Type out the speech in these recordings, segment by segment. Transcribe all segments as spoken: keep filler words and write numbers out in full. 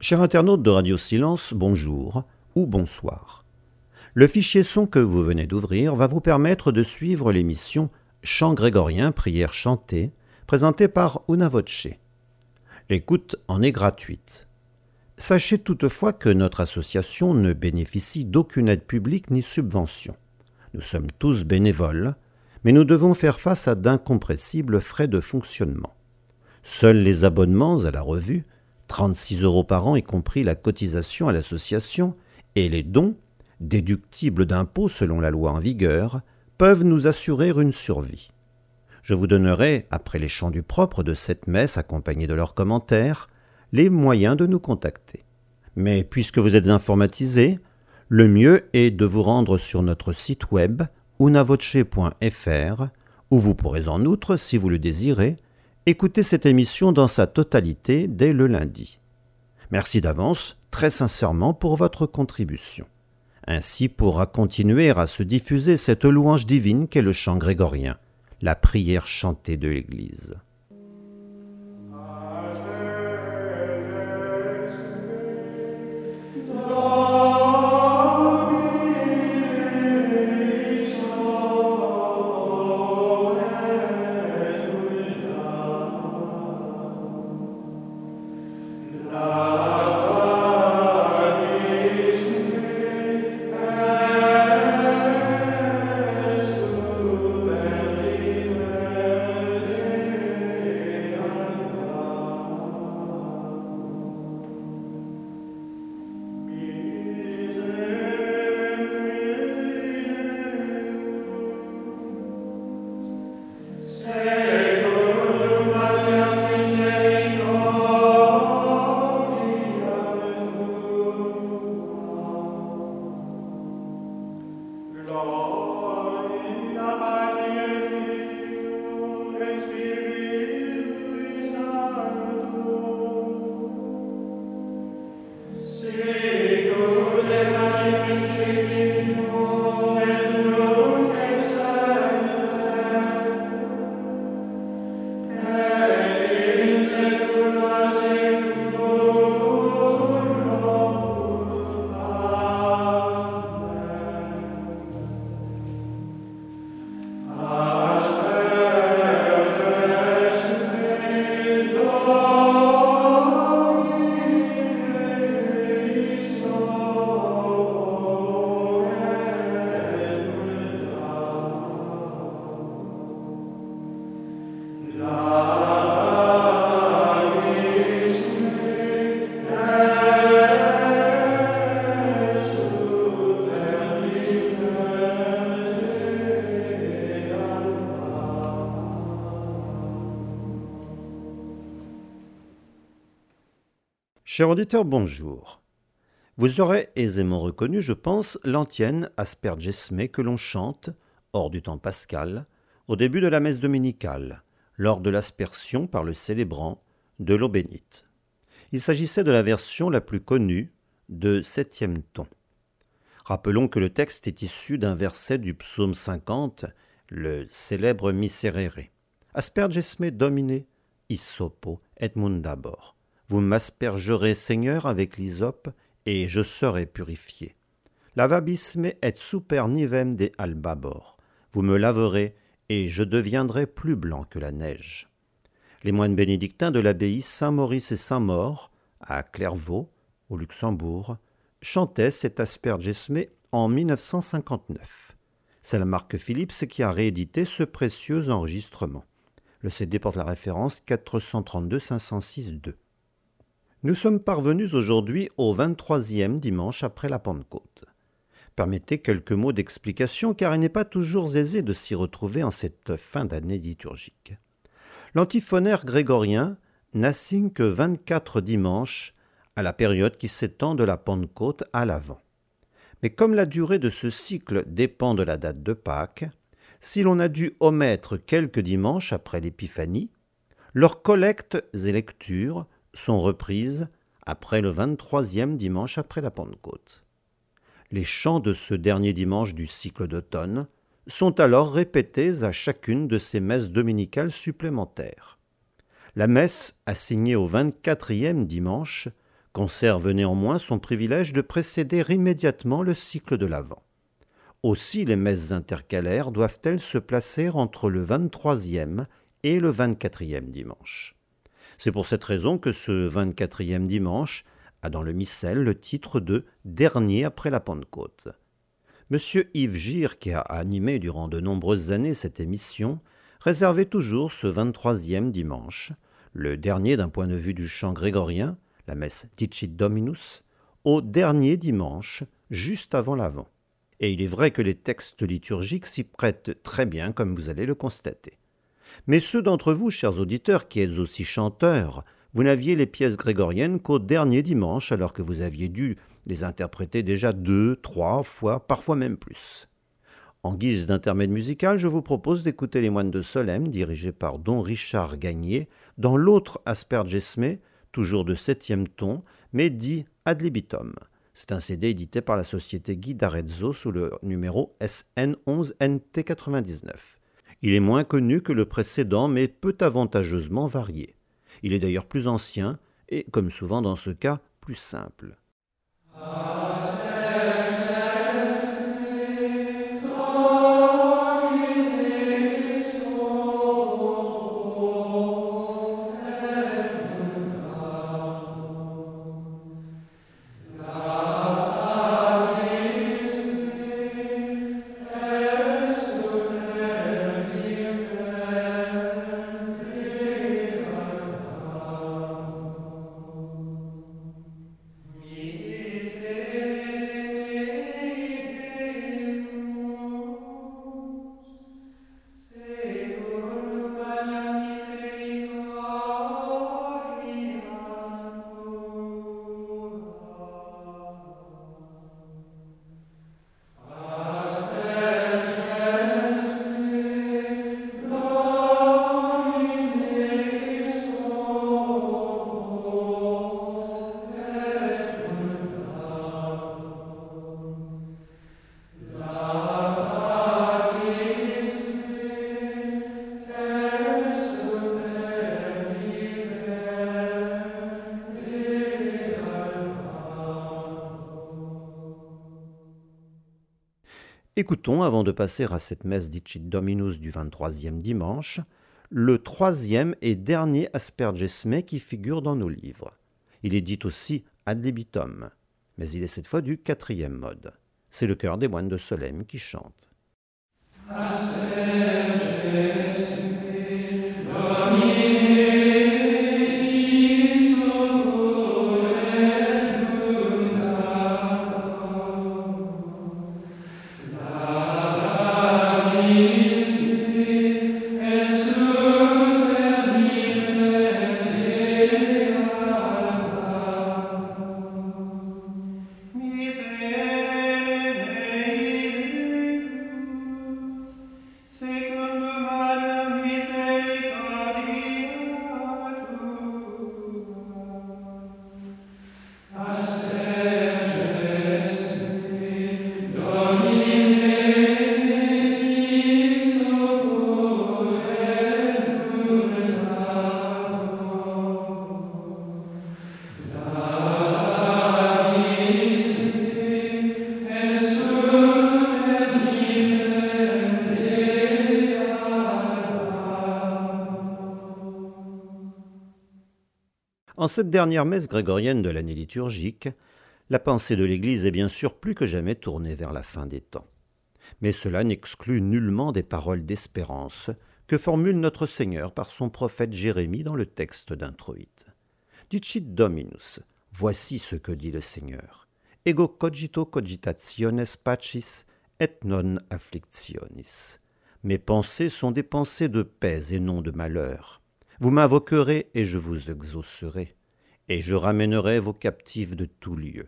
Chers internautes de Radio Silence, bonjour ou bonsoir. Le fichier son que vous venez d'ouvrir va vous permettre de suivre l'émission Chant grégorien, prière chantée, présentée par Una Voce. L'écoute en est gratuite. Sachez toutefois que notre association ne bénéficie d'aucune aide publique ni subvention. Nous sommes tous bénévoles, mais nous devons faire face à d'incompressibles frais de fonctionnement. Seuls les abonnements à la revue, trente-six euros par an y compris la cotisation à l'association, et les dons, déductibles d'impôts selon la loi en vigueur, peuvent nous assurer une survie. Je vous donnerai, après les chants du propre de cette messe accompagnés de leurs commentaires, les moyens de nous contacter. Mais puisque vous êtes informatisés, le mieux est de vous rendre sur notre site web unavoce point f r, où vous pourrez en outre, si vous le désirez, écoutez cette émission dans sa totalité dès le lundi. Merci d'avance, très sincèrement, pour votre contribution. Ainsi pourra continuer à se diffuser cette louange divine qu'est le chant grégorien, la prière chantée de l'Église. Chers auditeurs, bonjour. Vous aurez aisément reconnu, je pense, l'antienne Asperges me que l'on chante, hors du temps pascal, au début de la messe dominicale, lors de l'aspersion par le célébrant de l'eau bénite. Il s'agissait de la version la plus connue de septième ton. Rappelons que le texte est issu d'un verset du psaume cinquante, le célèbre Miserere. Asperges me domine, isopo et mundabor. Vous m'aspergerez, Seigneur, avec l'hysope, et je serai purifié. Lavabisme et super nivem de albabor. Vous me laverez, et je deviendrai plus blanc que la neige. Les moines bénédictins de l'abbaye Saint-Maurice et Saint-Maur, à Clairvaux, au Luxembourg, chantaient cet Asperges me en mille neuf cent cinquante-neuf. C'est la marque Philips qui a réédité ce précieux enregistrement. Le C D porte la référence quatre cent trente-deux cinq cent six deux. Nous sommes parvenus aujourd'hui au vingt-troisième dimanche après la Pentecôte. Permettez quelques mots d'explication car il n'est pas toujours aisé de s'y retrouver en cette fin d'année liturgique. L'antiphonaire grégorien n'assigne que vingt-quatre dimanches à la période qui s'étend de la Pentecôte à l'Avent. Mais comme la durée de ce cycle dépend de la date de Pâques, si l'on a dû omettre quelques dimanches après l'Épiphanie, leurs collectes et lectures sont reprises après le vingt-troisième dimanche après la Pentecôte. Les chants de ce dernier dimanche du cycle d'automne sont alors répétés à chacune de ces messes dominicales supplémentaires. La messe assignée au vingt-quatrième dimanche conserve néanmoins son privilège de précéder immédiatement le cycle de l'Avent. Aussi les messes intercalaires doivent-elles se placer entre le vingt-troisième et le vingt-quatrième dimanche. C'est pour cette raison que ce vingt-quatrième dimanche a dans le missel le titre de « Dernier après la Pentecôte ». Monsieur Yves Gire, qui a animé durant de nombreuses années cette émission, réservait toujours ce vingt-troisième dimanche, le dernier d'un point de vue du chant grégorien, la messe Dicit Dominus, au dernier dimanche, juste avant l'Avent. Et il est vrai que les textes liturgiques s'y prêtent très bien, comme vous allez le constater. Mais ceux d'entre vous, chers auditeurs, qui êtes aussi chanteurs, vous n'aviez les pièces grégoriennes qu'au dernier dimanche, alors que vous aviez dû les interpréter déjà deux, trois fois, parfois même plus. En guise d'intermède musical, je vous propose d'écouter Les Moines de Solesmes, dirigés par Don Richard Gagné, dans l'autre Aspergesme, toujours de septième ton, mais dit ad libitum. C'est un C D édité par la société Guy d'Arezzo sous le numéro S N onze N T quatre-vingt-dix-neuf. Il est moins connu que le précédent, mais peut avantageusement varier. Il est d'ailleurs plus ancien et, comme souvent dans ce cas, plus simple. Écoutons, avant de passer à cette messe Dicit Dominus du vingt-troisième dimanche, le troisième et dernier Aspergesme qui figure dans nos livres. Il est dit aussi ad libitum, mais il est cette fois du quatrième mode. C'est le chœur des Moines de Solesmes qui chante. En cette dernière messe grégorienne de l'année liturgique, la pensée de l'Église est bien sûr plus que jamais tournée vers la fin des temps. Mais cela n'exclut nullement des paroles d'espérance que formule notre Seigneur par son prophète Jérémie dans le texte d'introït. Dicit Dominus, voici ce que dit le Seigneur. Ego cogito cogitationes pacis et non afflictionis. Mes pensées sont des pensées de paix et non de malheur. Vous m'invoquerez et je vous exaucerai, et je ramènerai vos captifs de tout lieu.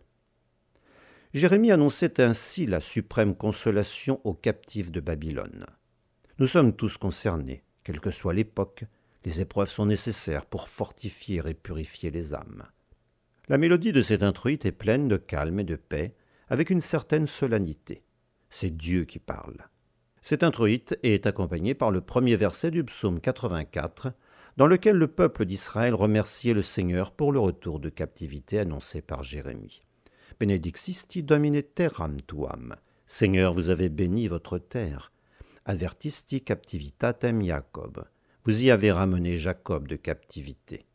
Jérémie annonçait ainsi la suprême consolation aux captifs de Babylone. Nous sommes tous concernés, quelle que soit l'époque, les épreuves sont nécessaires pour fortifier et purifier les âmes. La mélodie de cet introït est pleine de calme et de paix, avec une certaine solennité. C'est Dieu qui parle. Cet introït est accompagné par le premier verset du psaume quatre-vingt-quatre, dans lequel le peuple d'Israël remerciait le Seigneur pour le retour de captivité annoncé par Jérémie. Benedixisti Domine terram tuam. Seigneur, vous avez béni votre terre. Avertisti captivitatem Jacob. Vous y avez ramené Jacob de captivité.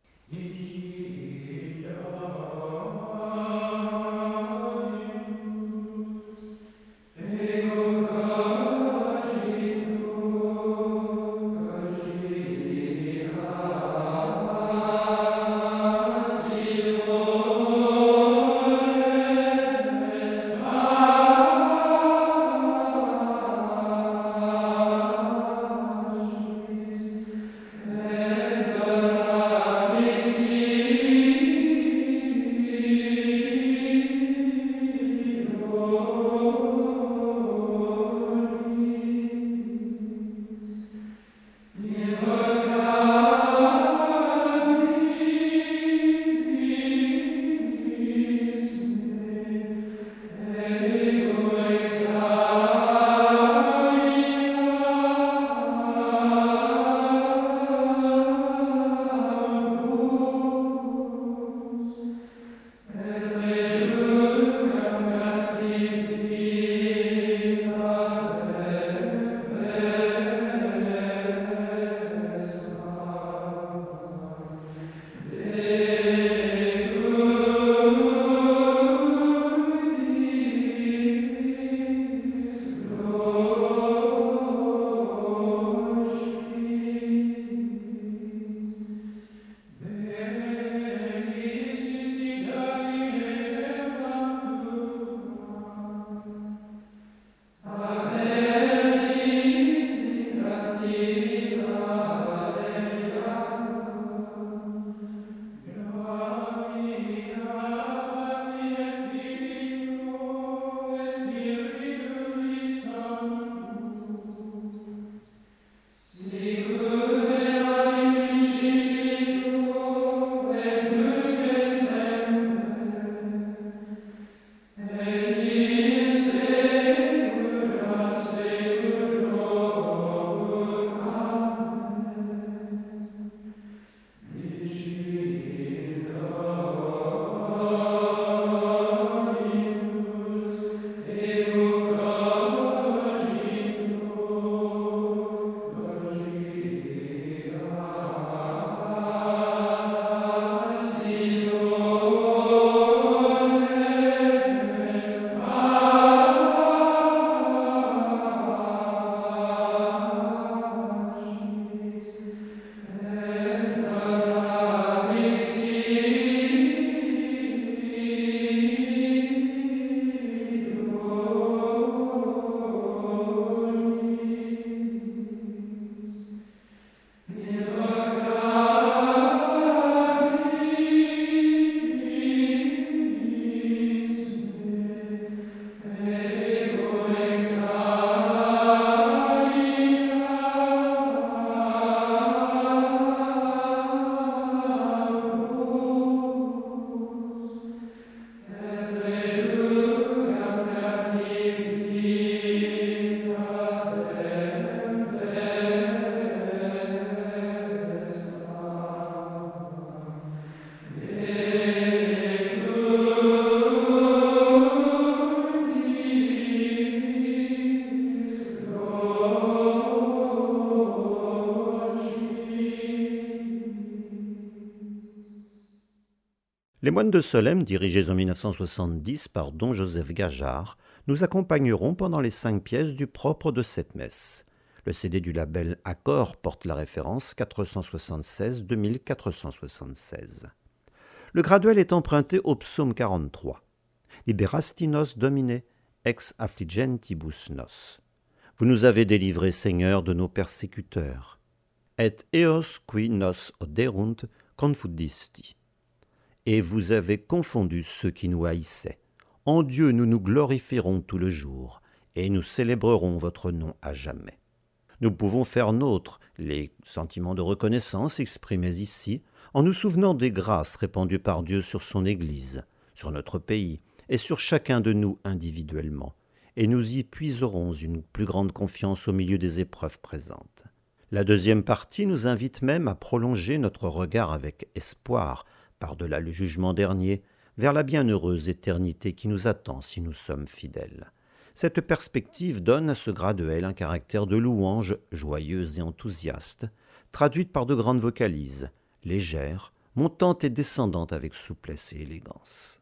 Les moines de Solesmes, dirigés en mille neuf cent soixante-dix par don Joseph Gajard, nous accompagneront pendant les cinq pièces du propre de cette messe. Le C D du label Accord porte la référence quatre cent soixante-seize deux mille quatre cent soixante-seize. Le graduel est emprunté au psaume quarante-trois. Liberasti nos Domine, ex affligentibus nos. Vous nous avez délivrés, Seigneur, de nos persécuteurs. Et eos qui nos oderunt confudisti. Et vous avez confondu ceux qui nous haïssaient. En Dieu, nous nous glorifierons tout le jour, et nous célébrerons votre nom à jamais. Nous pouvons faire nôtres les sentiments de reconnaissance exprimés ici, en nous souvenant des grâces répandues par Dieu sur son Église, sur notre pays, et sur chacun de nous individuellement, et nous y puiserons une plus grande confiance au milieu des épreuves présentes. La deuxième partie nous invite même à prolonger notre regard avec espoir, par-delà le jugement dernier, vers la bienheureuse éternité qui nous attend si nous sommes fidèles. Cette perspective donne à ce graduel un caractère de louange joyeuse et enthousiaste, traduite par de grandes vocalises, légères, montantes et descendantes avec souplesse et élégance.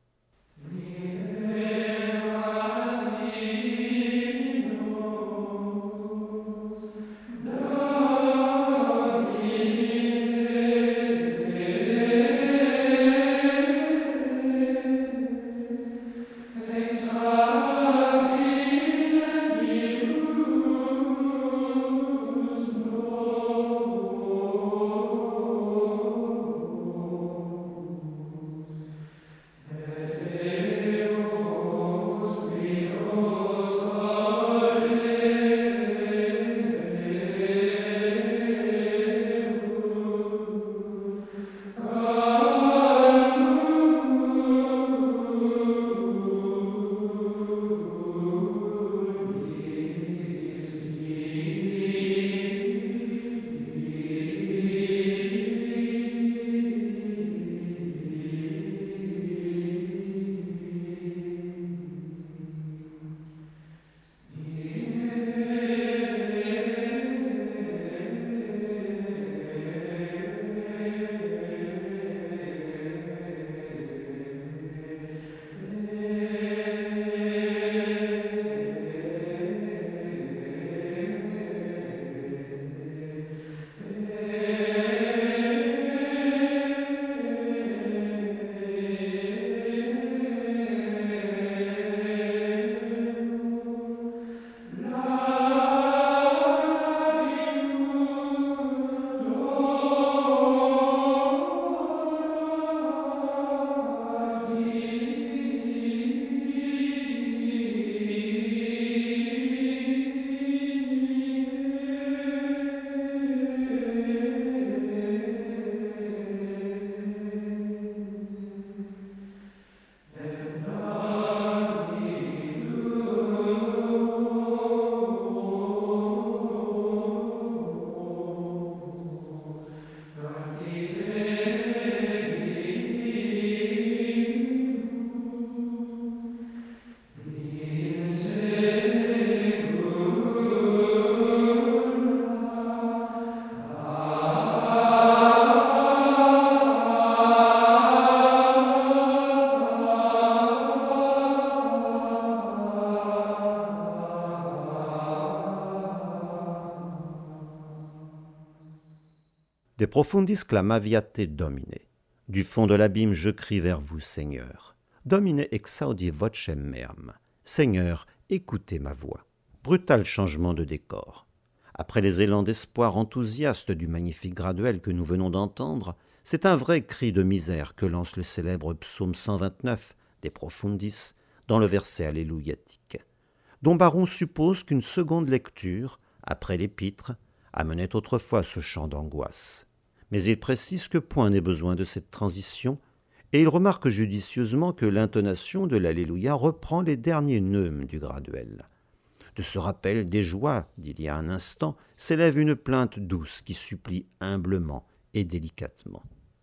De profundis clamaviate Domine. Du fond de l'abîme, je crie vers vous, Seigneur. Domine exaudi vocem meam. Seigneur, écoutez ma voix. Brutal changement de décor. Après les élans d'espoir enthousiastes du magnifique graduel que nous venons d'entendre, c'est un vrai cri de misère que lance le célèbre psaume cent vingt-neuf, des profundis, dans le verset alléluiatique, dont Baron suppose qu'une seconde lecture, après l'épître, amenait autrefois ce chant d'angoisse. Mais il précise que point n'est besoin de cette transition, et il remarque judicieusement que l'intonation de l'Alléluia reprend les derniers neumes du graduel. De ce rappel des joies d'il y a un instant s'élève une plainte douce qui supplie humblement et délicatement.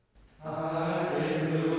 Alléluia.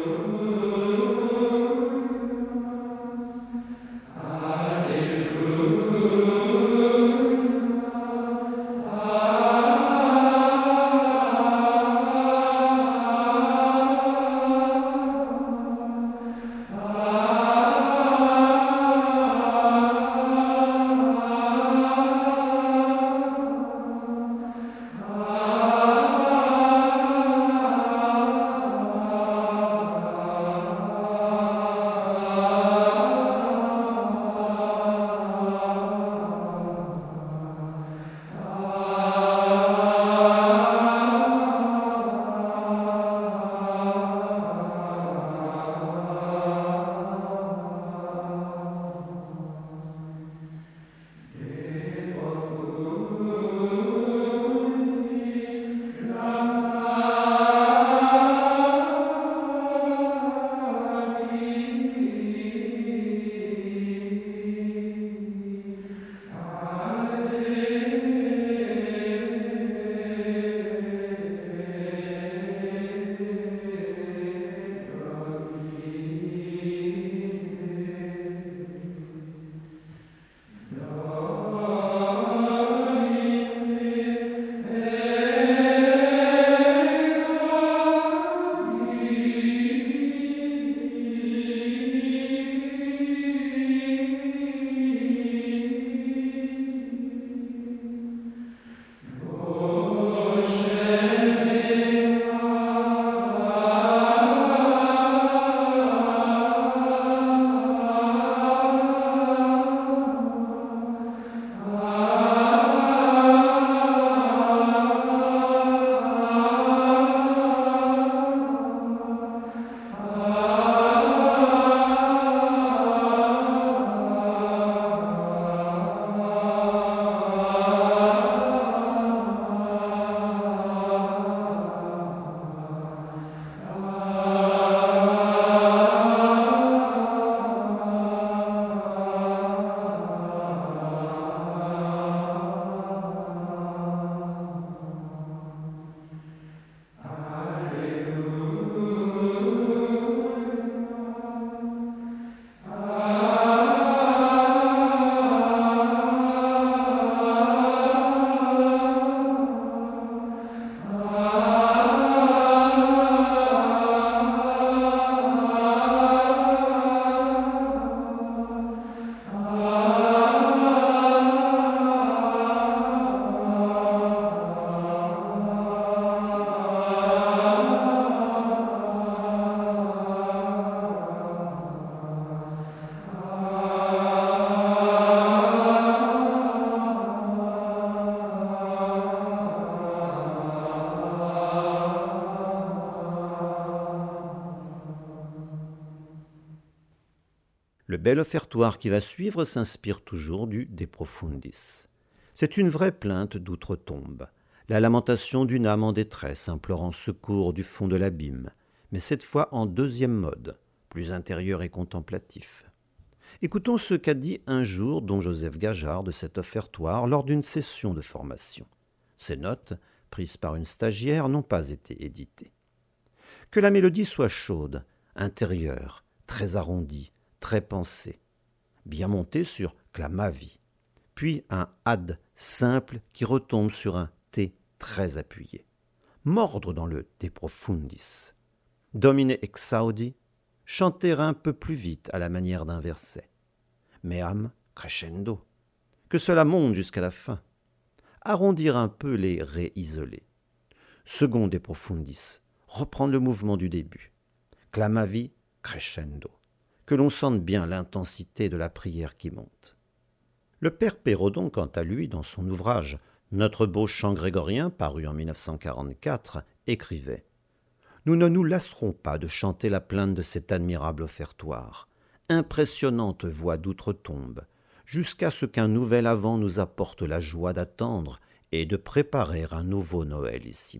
Le bel offertoire qui va suivre s'inspire toujours du De Profundis. C'est une vraie plainte d'outre-tombe, la lamentation d'une âme en détresse implorant secours du fond de l'abîme, mais cette fois en deuxième mode, plus intérieur et contemplatif. Écoutons ce qu'a dit un jour don Joseph Gajard de cet offertoire lors d'une session de formation. Ces notes, prises par une stagiaire, n'ont pas été éditées. Que la mélodie soit chaude, intérieure, très arrondie, très pensée, bien montée sur clamavi, puis un ad simple qui retombe sur un t très appuyé. Mordre dans le de profundis. Domine exaudi, chanter un peu plus vite à la manière d'un verset. Meam crescendo. Que cela monte jusqu'à la fin. Arrondir un peu les ré isolés. Second de profundis. Reprendre le mouvement du début. Clamavi crescendo. Que l'on sente bien l'intensité de la prière qui monte. Le père Pérodon, quant à lui, dans son ouvrage « Notre beau chant grégorien » paru en mille neuf cent quarante-quatre, écrivait « Nous ne nous lasserons pas de chanter la plainte de cet admirable offertoire, impressionnante voix d'outre-tombe, jusqu'à ce qu'un nouvel avant nous apporte la joie d'attendre et de préparer un nouveau Noël ici-bas. »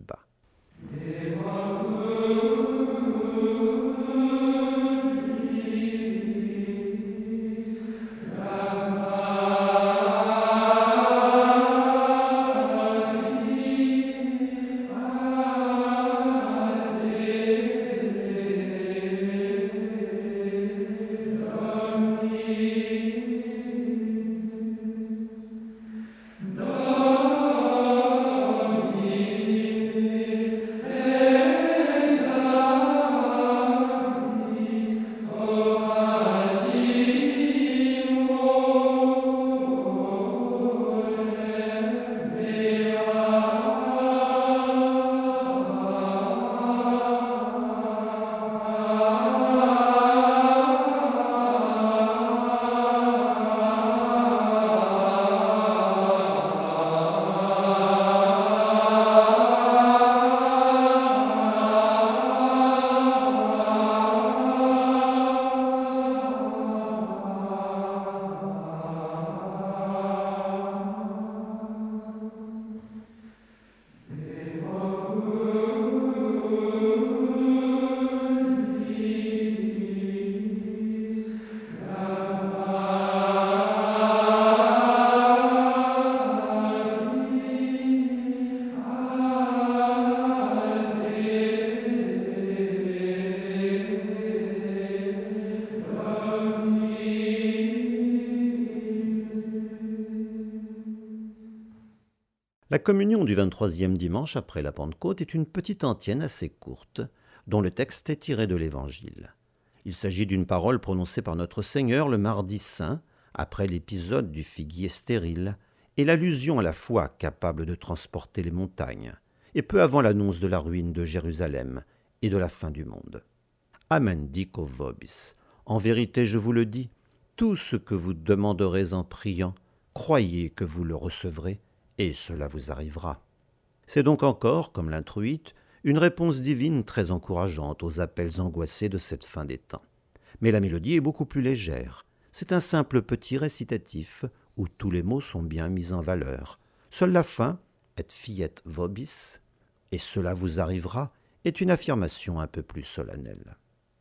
La communion du vingt-troisième dimanche après la Pentecôte est une petite antienne assez courte, dont le texte est tiré de l'Évangile. Il s'agit d'une parole prononcée par notre Seigneur le mardi saint, après l'épisode du figuier stérile, et l'allusion à la foi capable de transporter les montagnes, et peu avant l'annonce de la ruine de Jérusalem et de la fin du monde. Amen dico vobis. En vérité, je vous le dis, tout ce que vous demanderez en priant, croyez que vous le recevrez, et cela vous arrivera. C'est donc encore, comme l'introïte, une réponse divine très encourageante aux appels angoissés de cette fin des temps. Mais la mélodie est beaucoup plus légère. C'est un simple petit récitatif où tous les mots sont bien mis en valeur. Seule la fin, et fiet vobis, et cela vous arrivera, est une affirmation un peu plus solennelle.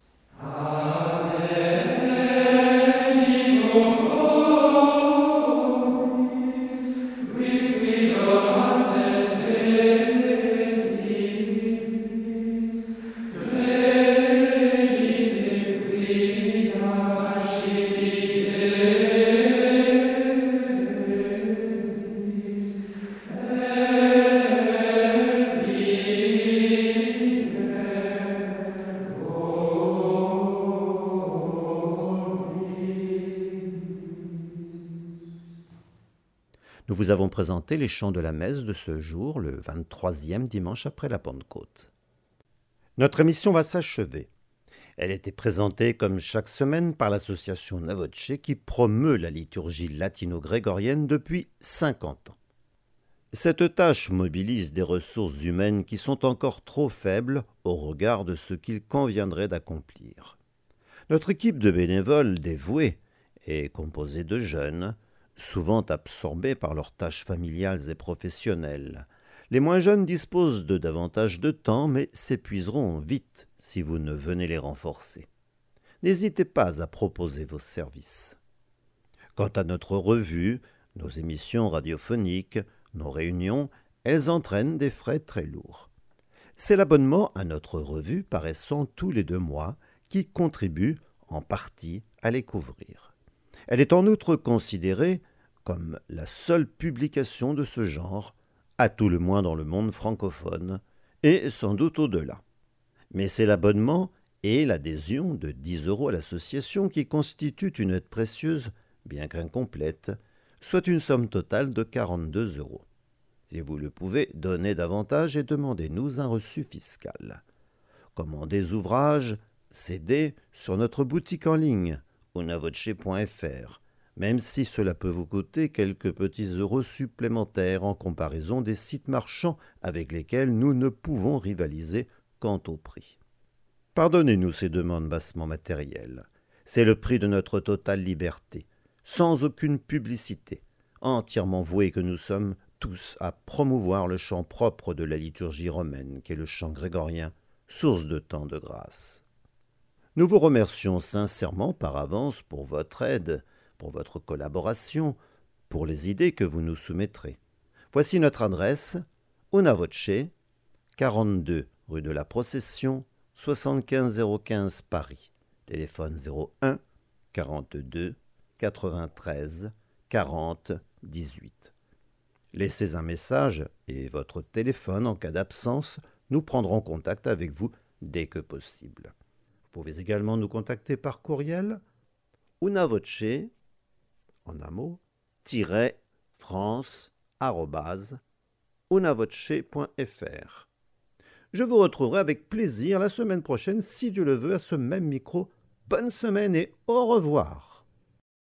Amen. Nous vous avons présenté les chants de la messe de ce jour, le vingt-troisième dimanche après la Pentecôte. Notre émission va s'achever. Elle était présentée comme chaque semaine par l'association Navoce qui promeut la liturgie latino-grégorienne depuis cinquante ans. Cette tâche mobilise des ressources humaines qui sont encore trop faibles au regard de ce qu'il conviendrait d'accomplir. Notre équipe de bénévoles dévoués est composé de jeunes, souvent absorbés par leurs tâches familiales et professionnelles. Les moins jeunes disposent de davantage de temps, mais s'épuiseront vite si vous ne venez les renforcer. N'hésitez pas à proposer vos services. Quant à notre revue, nos émissions radiophoniques, nos réunions, elles entraînent des frais très lourds. C'est l'abonnement à notre revue paraissant tous les deux mois qui contribue en partie à les couvrir. Elle est en outre considérée comme la seule publication de ce genre, à tout le moins dans le monde francophone, et sans doute au-delà. Mais c'est l'abonnement et l'adhésion de dix euros à l'association qui constituent une aide précieuse, bien qu'incomplète, soit une somme totale de quarante-deux euros. Si vous le pouvez, donnez davantage et demandez-nous un reçu fiscal. Commandez ouvrages, C D sur notre boutique en ligne, unavoce point f r, même si cela peut vous coûter quelques petits euros supplémentaires en comparaison des sites marchands avec lesquels nous ne pouvons rivaliser quant au prix. Pardonnez-nous ces demandes bassement matérielles. C'est le prix de notre totale liberté, sans aucune publicité, entièrement voués que nous sommes tous à promouvoir le chant propre de la liturgie romaine, qu'est le chant grégorien, source de tant de grâce. Nous vous remercions sincèrement par avance pour votre aide, pour votre collaboration, pour les idées que vous nous soumettrez. Voici notre adresse, Unavoce, quarante-deux rue de la Procession, soixante-quinze zéro quinze Paris. Téléphone zéro un quarante-deux quatre-vingt-treize quarante dix-huit. Laissez un message et votre téléphone en cas d'absence. Nous prendrons contact avec vous dès que possible. Vous pouvez également nous contacter par courriel unavoce, en un mot, tiret france arobase unavoce point f r. Je vous retrouverai avec plaisir la semaine prochaine, si Dieu le veut, à ce même micro. Bonne semaine et au revoir.